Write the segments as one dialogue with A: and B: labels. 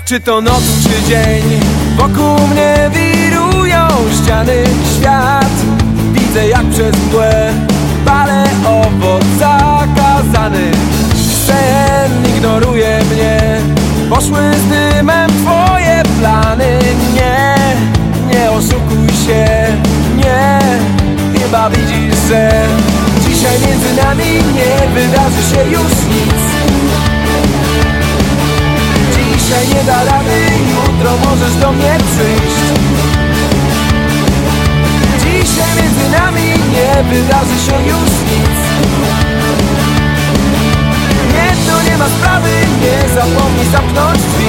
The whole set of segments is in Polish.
A: Czy to noc, czy dzień, wokół mnie wirują ściany. Świat widzę jak przez mgłę, palę owoc zakazany. Sen ignoruje mnie, poszły z dymem twoje plany. Nie oszukuj się, nie, chyba widzisz, że dzisiaj między nami nie wydarzy się już nic. Dzisiaj nie da rady, jutro możesz do mnie przyjść. Dzisiaj między nami nie wydarzy się już nic. Nie, to nie ma sprawy, nie zapomnij zamknąć drzwi.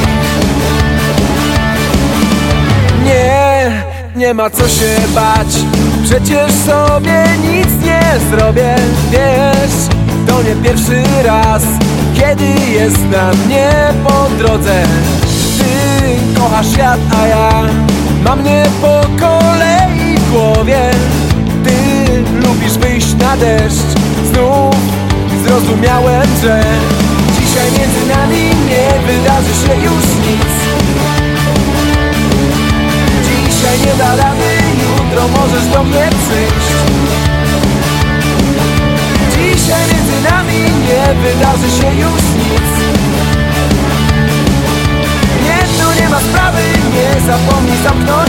A: Nie ma co się bać, przecież sobie nic nie zrobię. Wiesz, to nie pierwszy raz, kiedy jest nam nie po drodze. Ty kochasz świat, a ja mam mnie po kolei w głowie. Ty lubisz wyjść na deszcz, znów zrozumiałem, że dzisiaj między nami nie wydarzy się już nic. Dzisiaj nie da rady, jutro możesz do mnie przyjść. Dzisiaj między nami nie wydarzy się już nic. Nie, tu nie ma sprawy, nie zapomnij zamknąć